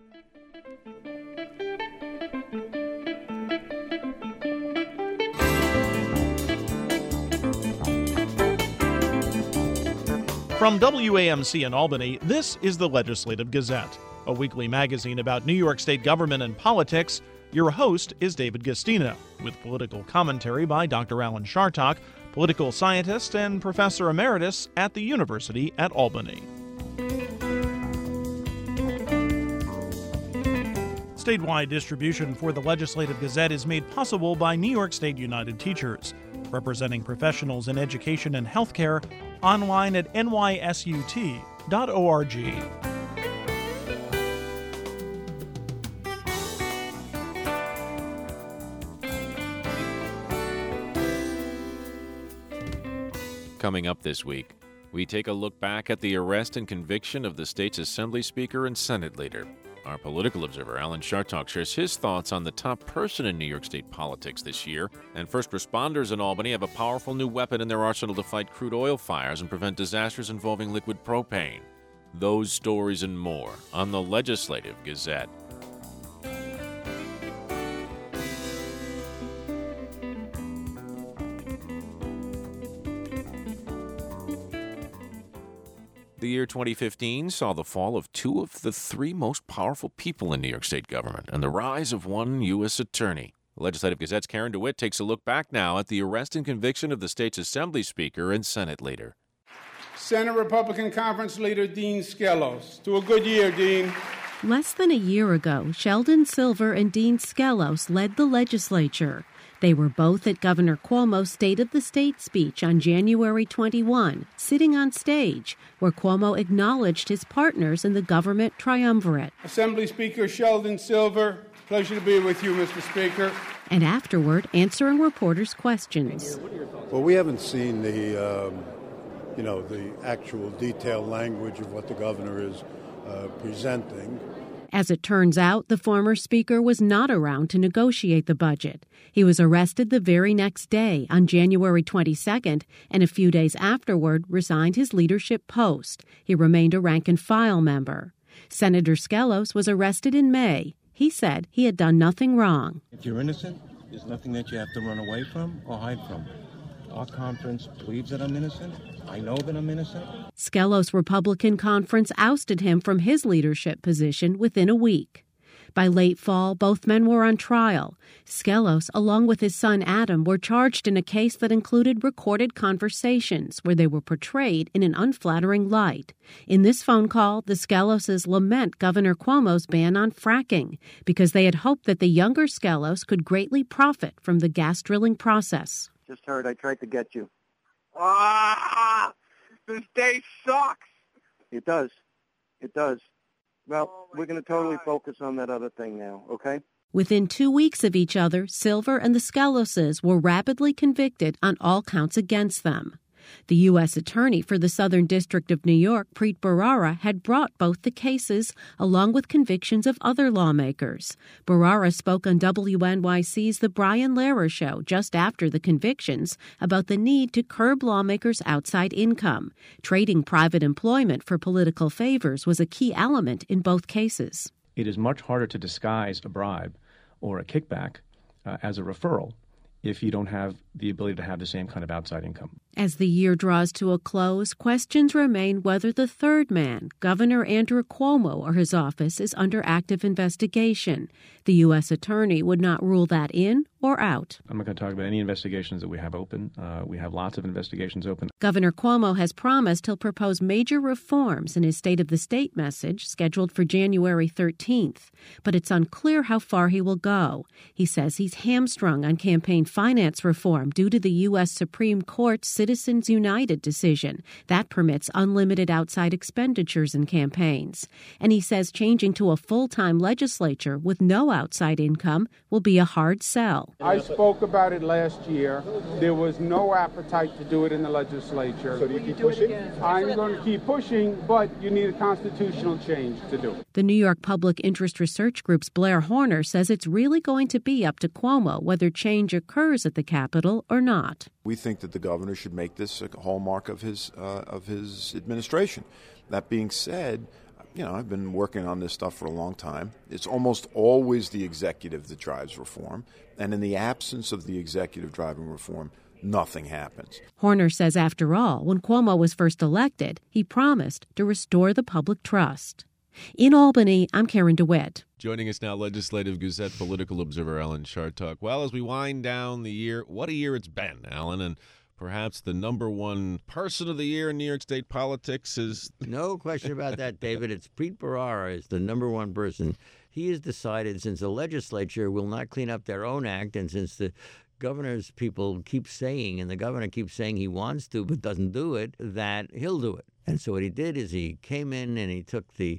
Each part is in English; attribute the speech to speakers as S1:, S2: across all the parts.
S1: From WAMC in Albany, this is the Legislative Gazette, a weekly magazine about New York State government and politics. Your host is David Gastino, with political commentary by Dr. Alan Chartock, political scientist and professor emeritus at the University at Albany. Statewide distribution for the Legislative Gazette is made possible by New York State United Teachers, representing professionals in education and healthcare, online at nysut.org.
S2: Coming up this week, we take a look back at the arrest and conviction of the state's Assembly Speaker and Senate leader. Our political observer, Alan Chartock, shares his thoughts on the top person in New York State politics this year. And first responders in Albany have a powerful new weapon in their arsenal to fight crude oil fires and prevent disasters involving liquid propane. Those stories and more on the Legislative Gazette. The year 2015 saw the fall of two of the three most powerful people in New York State government and the rise of one U.S. attorney. The Legislative Gazette's Karen DeWitt takes a look back now at the arrest and conviction of the state's Assembly Speaker and Senate leader.
S3: Senate Republican Conference Leader Dean Skelos. To a good year, Dean.
S4: Less than a year ago, Sheldon Silver and Dean Skelos led the legislature. They were both at Governor Cuomo's State of the State speech on January 21, sitting on stage, where Cuomo acknowledged his partners in the government triumvirate.
S3: Assembly Speaker Sheldon Silver, pleasure to be with you, Mr. Speaker.
S4: And afterward, answering reporters' questions.
S5: Well, we haven't seen the actual detailed language of what the governor is presenting.
S4: As it turns out, the former speaker was not around to negotiate the budget. He was arrested the very next day, on January 22nd, and a few days afterward resigned his leadership post. He remained a rank-and-file member. Senator Skelos was arrested in May. He said he had done nothing wrong.
S6: If you're innocent, there's nothing that you have to run away from or hide from. Our conference believes that I'm innocent. I know that I'm innocent.
S4: Skelos' Republican conference ousted him from his leadership position within a week. By late fall, both men were on trial. Skelos, along with his son Adam, were charged in a case that included recorded conversations where they were portrayed in an unflattering light. In this phone call, the Skeloses lament Governor Cuomo's ban on fracking because they had hoped that the younger Skelos could greatly profit from the gas drilling process.
S7: Just heard I tried to get you.
S8: This day sucks.
S7: It does. It does. Well, we're going to totally focus on that other thing now, okay?
S4: Within 2 weeks of each other, Silver and the Skeloses were rapidly convicted on all counts against them. The U.S. Attorney for the Southern District of New York, Preet Bharara, had brought both the cases, along with convictions of other lawmakers. Bharara spoke on WNYC's The Brian Lehrer Show just after the convictions about the need to curb lawmakers' outside income. Trading private employment for political favors was a key element in both cases.
S9: It is much harder to disguise a bribe or a kickback as a referral if you don't have the ability to have the same kind of outside income.
S4: As the year draws to a close, questions remain whether the third man, Governor Andrew Cuomo, or his office, is under active investigation. The U.S. Attorney would not rule that in or out.
S9: I'm not going to talk about any investigations that we have open. We have lots of investigations open.
S4: Governor Cuomo has promised he'll propose major reforms in his State of the State message scheduled for January 13th. But it's unclear how far he will go. He says he's hamstrung on campaign finance reform due to the U.S. Supreme Court's Citizens United decision that permits unlimited outside expenditures in campaigns. And he says changing to a full-time legislature with no outside income will be a hard sell.
S3: I spoke about it last year. There was no appetite to do it in the legislature.
S5: So do you keep pushing?
S3: I'm going to keep pushing, but you need a constitutional change to do it.
S4: The New York Public Interest Research Group's Blair Horner says it's really going to be up to Cuomo whether change occurs at the Capitol or not.
S10: We think that the governor should make this a hallmark of his administration. That being said, I've been working on this stuff for a long time. It's almost always the executive that drives reform. And in the absence of the executive driving reform, nothing happens.
S4: Horner says, after all, when Cuomo was first elected, he promised to restore the public trust. In Albany, I'm Karen DeWitt.
S2: Joining us now, Legislative Gazette political observer Alan Chartock. Well, as we wind down the year, what a year it's been, Alan, and perhaps the number one person of the year in New York State politics is...
S11: No question about that, David. It's Preet Bharara is the number one person. He has decided, since the legislature will not clean up their own act, and since the governor's people keep saying, and the governor keeps saying he wants to but doesn't do it, that he'll do it. And so what he did is he came in and he took the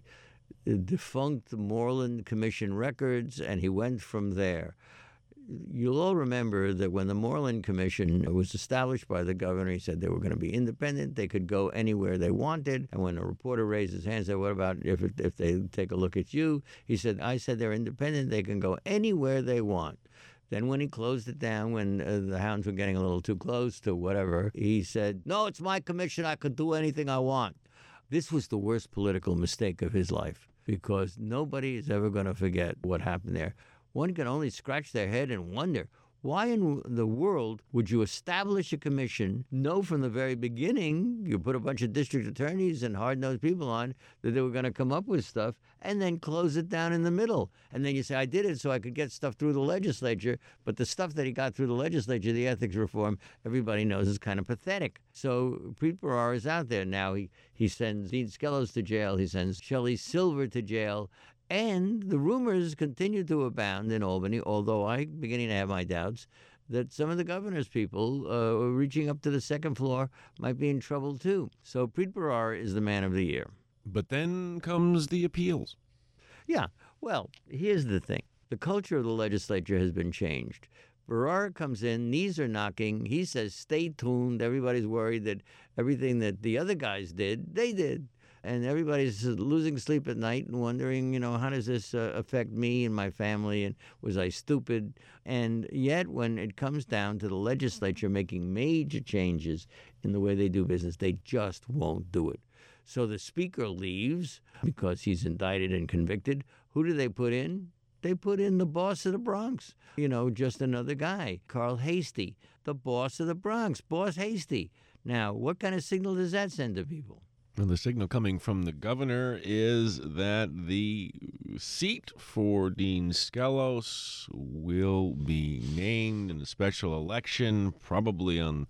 S11: defunct Moreland Commission records and he went from there. You'll all remember that when the Moreland Commission was established by the governor, he said they were going to be independent. They could go anywhere they wanted. And when a reporter raised his hand and said, what about if they take a look at you? He said, I said they're independent. They can go anywhere they want. Then when he closed it down, when the hounds were getting a little too close to whatever, he said, no, it's my commission. I could do anything I want. This was the worst political mistake of his life because nobody is ever going to forget what happened there. One can only scratch their head and wonder, why in the world would you establish a commission, know from the very beginning, you put a bunch of district attorneys and hard-nosed people on, that they were going to come up with stuff, and then close it down in the middle. And then you say, I did it so I could get stuff through the legislature, but the stuff that he got through the legislature, the ethics reform, everybody knows is kind of pathetic. So Preet Bharara is out there now. He sends Dean Skelos to jail. He sends Shelley Silver to jail. And the rumors continue to abound in Albany, although I'm beginning to have my doubts that some of the governor's people reaching up to the second floor might be in trouble, too. So Preet Bharara is the man of the year.
S2: But then comes the appeals.
S11: Yeah. Well, here's the thing. The culture of the legislature has been changed. Bharara comes in, knees are knocking. He says, stay tuned. Everybody's worried that everything that the other guys did, they did. And everybody's losing sleep at night and wondering, how does this affect me and my family? And was I stupid? And yet, when it comes down to the legislature making major changes in the way they do business, they just won't do it. So the speaker leaves because he's indicted and convicted. Who do they put in? They put in the boss of the Bronx, just another guy, Carl Heastie, the boss of the Bronx, Boss Heastie. Now, what kind of signal does that send to people?
S2: Well, the signal coming from the governor is that the seat for Dean Skelos will be named in a special election, probably in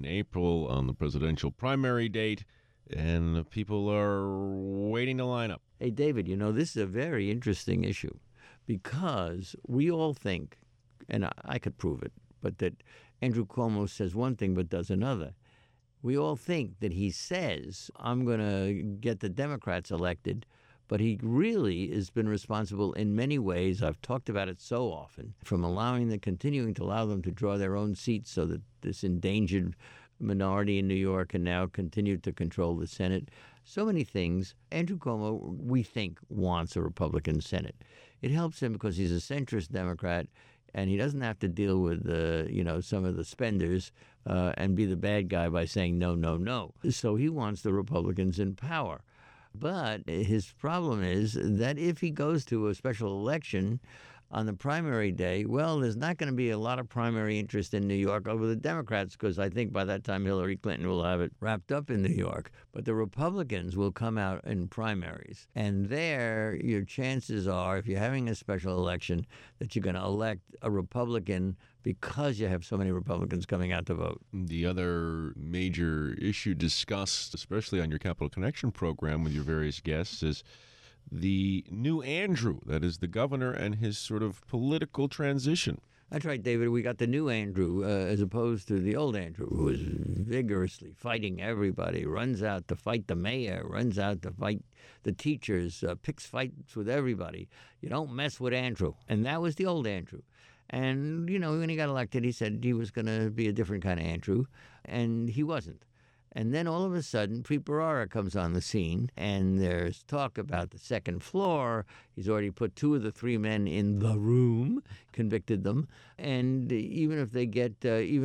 S2: April on the presidential primary date, and people are waiting to line up.
S11: Hey, David, this is a very interesting issue because we all think, and I could prove it, but that Andrew Cuomo says one thing but does another. We all think that he says, I'm going to get the Democrats elected, but he really has been responsible in many ways. I've talked about it so often, from continuing to allow them to draw their own seats so that this endangered minority in New York can now continue to control the Senate. So many things. Andrew Cuomo, we think, wants a Republican Senate. It helps him because he's a centrist Democrat, and he doesn't have to deal with, some of the spenders and be the bad guy by saying no, no, no. So he wants the Republicans in power. But his problem is that if he goes to a special election on the primary day, well, there's not going to be a lot of primary interest in New York over the Democrats because I think by that time Hillary Clinton will have it wrapped up in New York. But the Republicans will come out in primaries. And there, your chances are, if you're having a special election, that you're going to elect a Republican because you have so many Republicans coming out to vote.
S2: The other major issue discussed, especially on your Capital Connection program with your various guests, is the new Andrew, that is the governor, and his sort of political transition.
S11: That's right, David. We got the new Andrew as opposed to the old Andrew, who was vigorously fighting everybody, runs out to fight the mayor, runs out to fight the teachers, picks fights with everybody. You don't mess with Andrew. And that was the old Andrew. And, when he got elected, he said he was going to be a different kind of Andrew, and he wasn't. And then all of a sudden, Preet Bharara comes on the scene, and there's talk about the second floor. He's already put 2 of the 3 men in the room, convicted them, and even if they get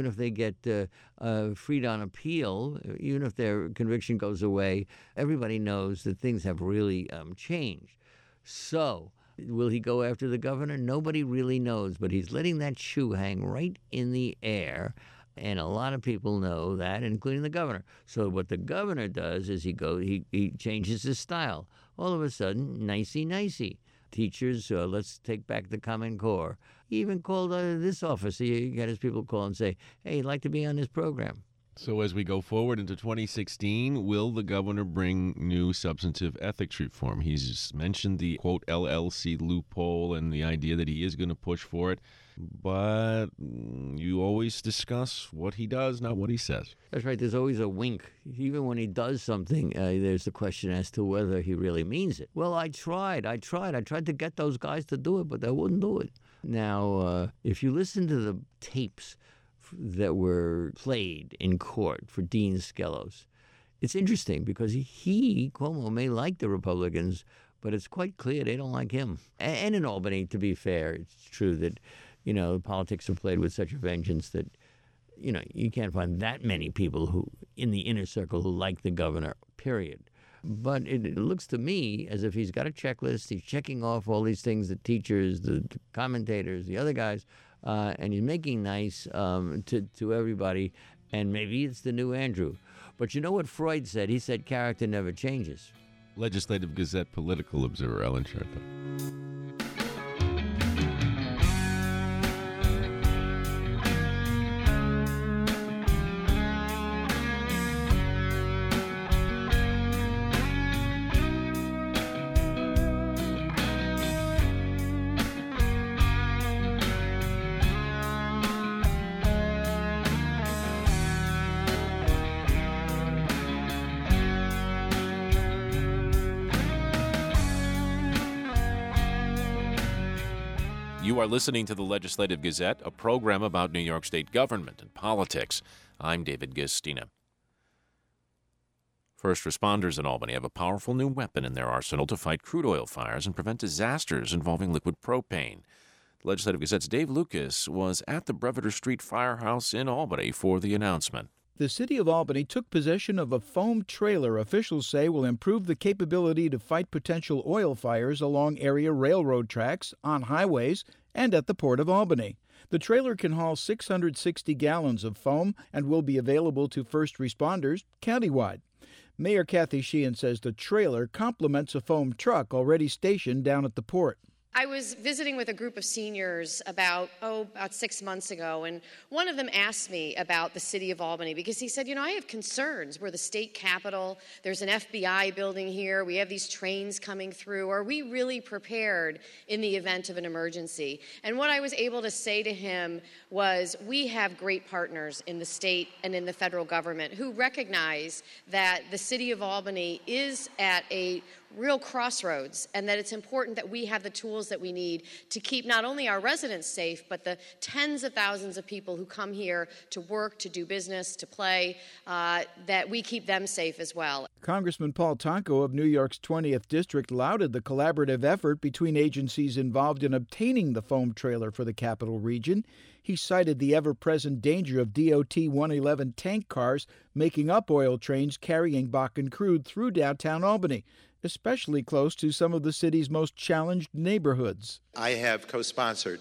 S11: freed on appeal, even if their conviction goes away, everybody knows that things have really changed. So, will he go after the governor? Nobody really knows, but he's letting that shoe hang right in the air. And a lot of people know that, including the governor. So what the governor does is he changes his style. All of a sudden, nicey. Teachers, let's take back the Common Core. He even called this office. He got his people call and say, hey, he'd like to be on this program.
S2: So as we go forward into 2016, will the governor bring new substantive ethics reform? He's mentioned the, quote, LLC loophole and the idea that he is going to push for it. But you always discuss what he does, not what he says.
S11: That's right. There's always a wink. Even when he does something, there's the question as to whether he really means it. Well, I tried to get those guys to do it, but they wouldn't do it. Now, if you listen to the tapes that were played in court for Dean Skelos, it's interesting because Cuomo, may like the Republicans, but it's quite clear they don't like him. And in Albany, to be fair, it's true that, politics are played with such a vengeance that, you can't find that many people who, in the inner circle, who like the governor, period. But it looks to me as if he's got a checklist. He's checking off all these things, the teachers, the commentators, the other guys, and he's making nice to everybody. And maybe it's the new Andrew. But you know what Freud said? He said character never changes.
S2: Legislative Gazette political observer Alan Chartock. You are listening to the Legislative Gazette, a program about New York State government and politics. I'm David Gastina. First responders in Albany have a powerful new weapon in their arsenal to fight crude oil fires and prevent disasters involving liquid propane. The Legislative Gazette's Dave Lucas was at the Breveter Street Firehouse in Albany for the announcement.
S12: The city of Albany took possession of a foam trailer officials say will improve the capability to fight potential oil fires along area railroad tracks, on highways, and at the Port of Albany. The trailer can haul 660 gallons of foam and will be available to first responders countywide. Mayor Kathy Sheehan says the trailer complements a foam truck already stationed down at the port.
S13: I was visiting with a group of seniors about 6 months ago, and one of them asked me about the city of Albany because he said, I have concerns. We're the state capital. There's an FBI building here. We have these trains coming through. Are we really prepared in the event of an emergency? And what I was able to say to him was, we have great partners in the state and in the federal government who recognize that the city of Albany is at a real crossroads and that it's important that we have the tools that we need to keep not only our residents safe, but the tens of thousands of people who come here to work, to do business, to play, that we keep them safe as well.
S12: Congressman Paul Tonko of New York's 20th District lauded the collaborative effort between agencies involved in obtaining the foam trailer for the capital region. He cited the ever-present danger of DOT 111 tank cars making up oil trains carrying Bakken crude through downtown Albany, especially close to some of the city's most challenged neighborhoods.
S14: I have co-sponsored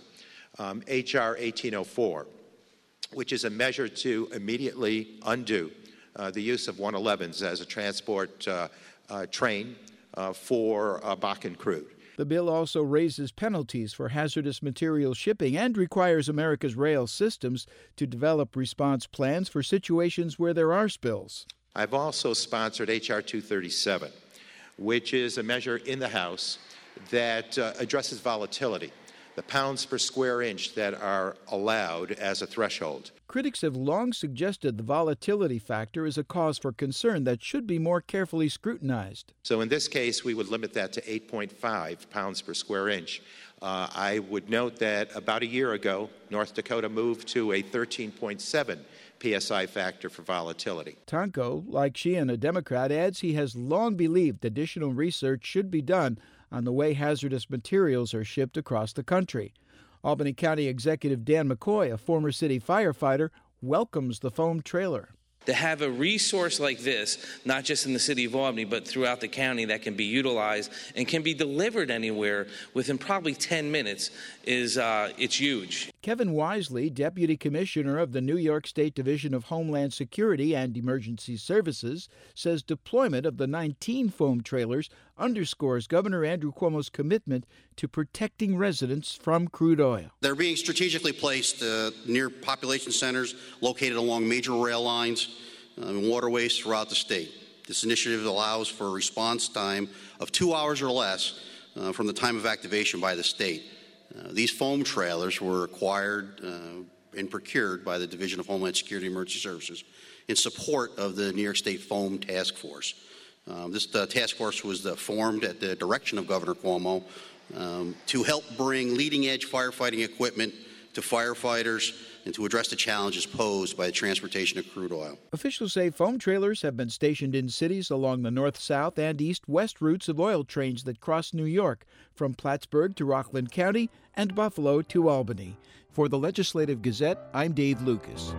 S14: H.R. 1804, which is a measure to immediately undo the use of 111s as a transport train for Bakken crude.
S12: The bill also raises penalties for hazardous material shipping and requires America's rail systems to develop response plans for situations where there are spills.
S14: I've also sponsored H.R. 237, which is a measure in the House that addresses volatility, the pounds per square inch that are allowed as a threshold.
S12: Critics have long suggested the volatility factor is a cause for concern that should be more carefully scrutinized.
S14: So in this case, we would limit that to 8.5 pounds per square inch. I would note that about a year ago, North Dakota moved to a 13.7 PSI factor for volatility.
S12: Tonko, like Sheehan, a Democrat, adds he has long believed additional research should be done on the way hazardous materials are shipped across the country. Albany County Executive Dan McCoy, a former city firefighter, welcomes the foam trailer.
S15: To have a resource like this, not just in the city of Albany, but throughout the county that can be utilized and can be delivered anywhere within probably 10 minutes it's huge.
S12: Kevin Wisely, Deputy Commissioner of the New York State Division of Homeland Security and Emergency Services, says deployment of the 19 foam trailers underscores Governor Andrew Cuomo's commitment to protecting residents from crude oil.
S16: They're being strategically placed near population centers located along major rail lines and waterways throughout the state. This initiative allows for a response time of 2 hours or less from the time of activation by the state. These foam trailers were acquired and procured by the Division of Homeland Security and Emergency Services in support of the New York State Foam Task Force. This task force was formed at the direction of Governor Cuomo to help bring leading-edge firefighting equipment to firefighters and to address the challenges posed by the transportation of crude oil.
S12: Officials say foam trailers have been stationed in cities along the north-south and east-west routes of oil trains that cross New York, from Plattsburgh to Rockland County and Buffalo to Albany. For the Legislative Gazette, I'm Dave Lucas.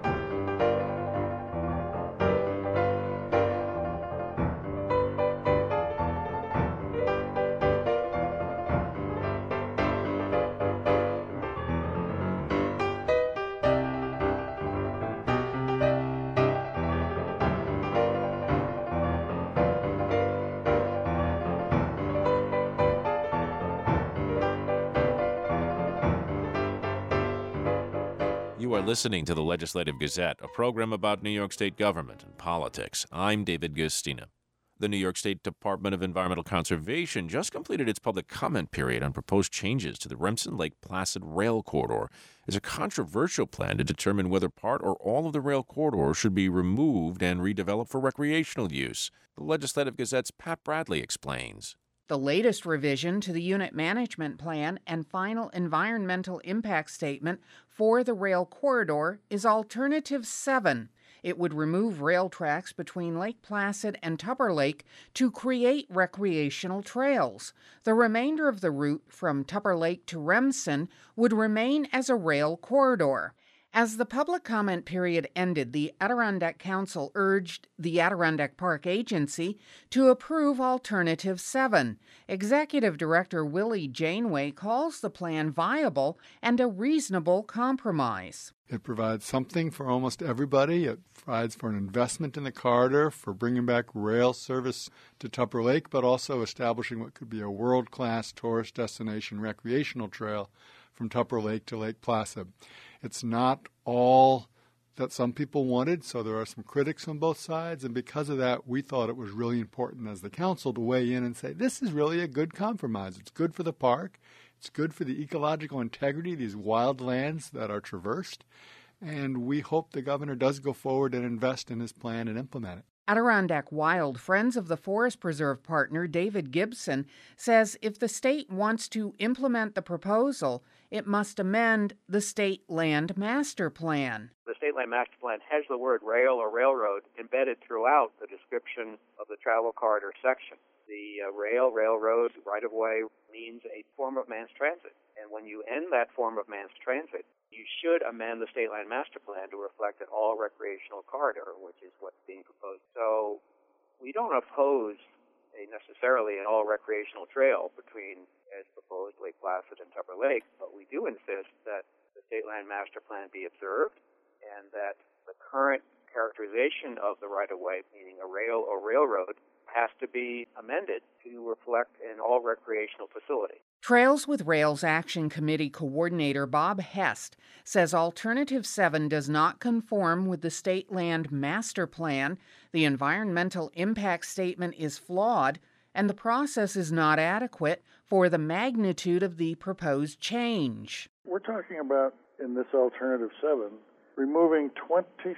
S2: You are listening to the Legislative Gazette, a program about New York State government and politics. I'm David Gustina. The New York State Department of Environmental Conservation just completed its public comment period on proposed changes to the Remsen Lake Placid Rail Corridor. It's a controversial plan to determine whether part or all of the rail corridor should be removed and redeveloped for recreational use. The Legislative Gazette's Pat Bradley explains.
S17: The latest revision to the unit management plan and final environmental impact statement for the rail corridor is Alternative 7. It would remove rail tracks between Lake Placid and Tupper Lake to create recreational trails. The remainder of the route from Tupper Lake to Remsen would remain as a rail corridor. As the public comment period ended, the Adirondack Council urged the Adirondack Park Agency to approve Alternative 7. Executive Director Willie Janeway calls the plan viable and a reasonable compromise.
S18: It provides something for almost everybody. It provides for an investment in the corridor, for bringing back rail service to Tupper Lake, but also establishing what could be a world-class tourist destination recreational trail from Tupper Lake to Lake Placid. It's not all that some people wanted, so there are some critics on both sides, and because of that, we thought it was really important as the council to weigh in and say, this is really a good compromise. It's good for the park. It's good for the ecological integrity of these wild lands that are traversed, and we hope the governor does go forward and invest in his plan and implement it.
S17: Adirondack Wild Friends of the Forest Preserve partner David Gibson says if the state wants to implement the proposal, it must amend the State Land Master Plan.
S19: The State Land Master Plan has the word rail or railroad embedded throughout the description of the travel corridor section. The railroad, right-of-way means a form of mass transit. And when you end that form of mass transit, you should amend the State Land Master Plan to reflect an all-recreational corridor, which is what's being proposed. So we don't oppose necessarily an all-recreational trail between, as proposed, Lake Placid and Tupper Lake, but we do insist that the State Land Master Plan be observed and that the current characterization of the right-of-way, meaning a rail or railroad, has to be amended to reflect an all-recreational facility.
S17: Trails with Rails Action Committee Coordinator Bob Hest says Alternative 7 does not conform with the State Land Master Plan, the environmental impact statement is flawed, and the process is not adequate for the magnitude of the proposed change.
S20: We're talking about, in this Alternative 7, removing 26%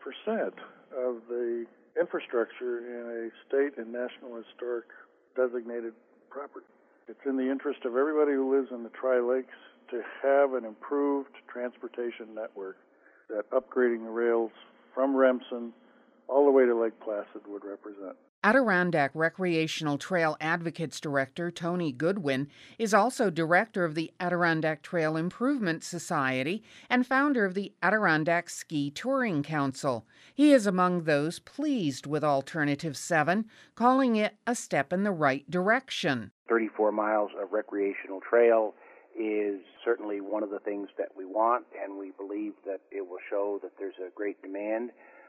S20: of the infrastructure in a state and national historic designated property. It's in the interest of everybody who lives in the Tri-Lakes to have an improved transportation network that upgrading the rails from Remsen all the way to Lake Placid would represent.
S17: Adirondack Recreational Trail Advocates Director Tony Goodwin is also director of the Adirondack Trail Improvement Society and founder of the Adirondack Ski Touring Council. He is among those pleased with Alternative 7, calling it a step in the right direction.
S21: 34 miles of recreational trail is certainly one of the things that we want, and we believe that it will show that there's a great demand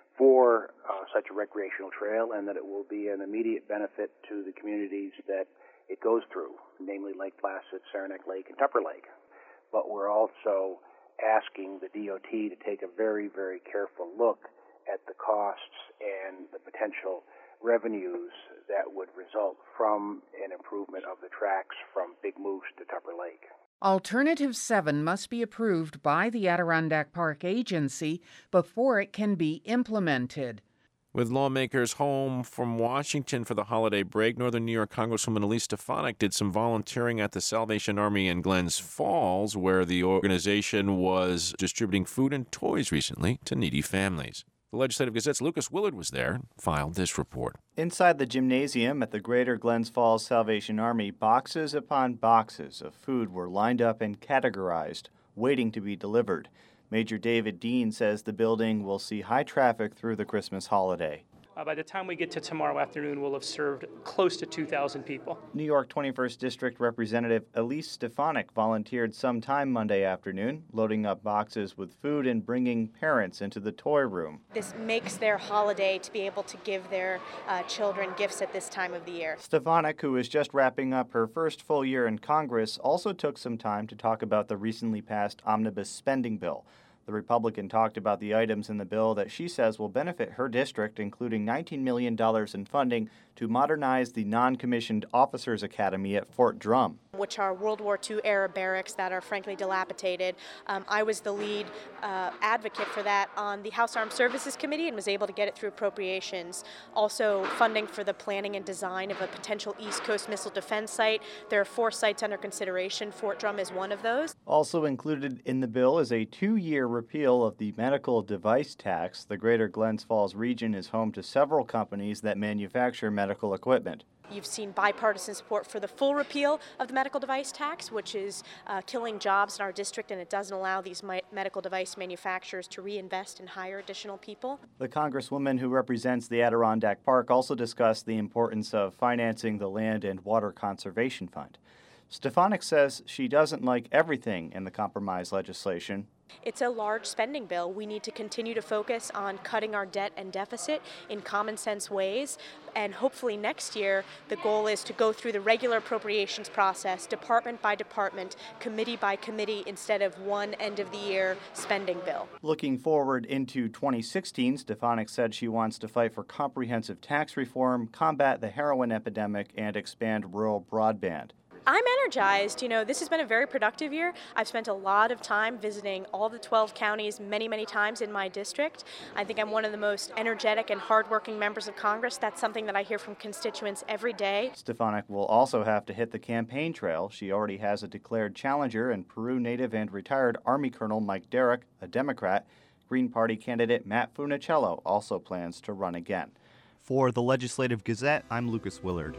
S21: for such a recreational trail, and that it will be an immediate benefit to the communities that it goes through, namely Lake Placid, Saranac Lake, and Tupper Lake. But we're also asking the DOT to take a very, very careful look at the costs and the potential revenues that would result from an improvement of the tracks from Big Moose to Tupper Lake.
S17: Alternative 7 must be approved by the Adirondack Park Agency before it can be implemented.
S2: With lawmakers home from Washington for the holiday break, Northern New York Congresswoman Elise Stefanik did some volunteering at the Salvation Army in Glens Falls, where the organization was distributing food and toys recently to needy families. The Legislative Gazette's Lucas Willard was there and filed this report.
S22: Inside the gymnasium at the Greater Glens Falls Salvation Army, boxes upon boxes of food were lined up and categorized, waiting to be delivered. Major David Dean says the building will see high traffic through the Christmas holiday.
S23: By the time we get to tomorrow afternoon, we'll have served close to 2,000 people.
S22: New York 21st District Representative Elise Stefanik volunteered sometime Monday afternoon, loading up boxes with food and bringing parents into the toy room.
S24: This makes their holiday to be able to give their children gifts at this time of the year.
S22: Stefanik, who is just wrapping up her first full year in Congress, also took some time to talk about the recently passed omnibus spending bill. The Republican talked about the items in the bill that she says will benefit her district, including $19 million in funding to modernize the non-commissioned officers academy at Fort Drum,
S24: which are World War II era barracks that are frankly dilapidated. I was the lead advocate for that on the House Armed Services Committee and was able to get it through appropriations. Also funding for the planning and design of a potential East Coast missile defense site. There are 4 sites under consideration. Fort Drum is one of those.
S22: Also included in the bill is a 2-year repeal of the medical device tax. The Greater Glens Falls region is home to several companies that manufacture medical equipment.
S24: You've seen bipartisan support for the full repeal of the medical device tax, which is killing jobs in our district, and it doesn't allow these medical device manufacturers to reinvest and hire additional people.
S22: The Congresswoman who represents the Adirondack Park also discussed the importance of financing the Land and Water Conservation Fund. Stefanik says she doesn't like everything in the compromise legislation.
S24: It's a large spending bill. We need to continue to focus on cutting our debt and deficit in common sense ways. And hopefully next year, the goal is to go through the regular appropriations process, department by department, committee by committee, instead of one end of the year spending bill.
S22: Looking forward into 2016, Stefanik said she wants to fight for comprehensive tax reform, combat the heroin epidemic, and expand rural broadband.
S24: I'm energized. This has been a very productive year. I've spent a lot of time visiting all the 12 counties many, many times in my district. I think I'm one of the most energetic and hardworking members of Congress. That's something that I hear from constituents every day.
S22: Stefanik will also have to hit the campaign trail. She already has a declared challenger in Peru native and retired Army Colonel Mike Derrick, a Democrat. Green Party candidate Matt Funicello also plans to run again.
S25: For the Legislative Gazette, I'm Lucas Willard.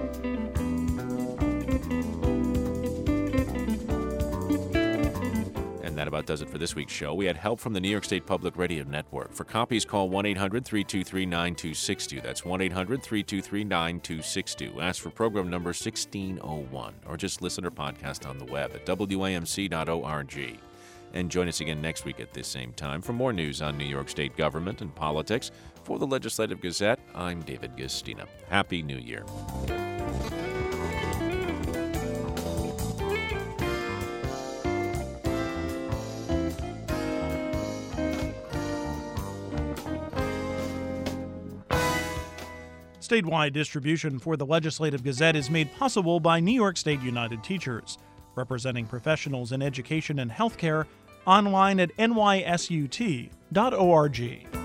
S2: That about does it for this week's show. We had help from the New York State Public Radio Network. For copies, call 1-800-323-9262. That's 1-800-323-9262. Ask for program number 1601, or just listen or podcast on the web at WAMC.org. And join us again next week at this same time for more news on New York State government and politics. For the Legislative Gazette, I'm David Gastina. Happy New Year.
S1: Statewide distribution for the Legislative Gazette is made possible by New York State United Teachers, representing professionals in education and healthcare, online at nysut.org.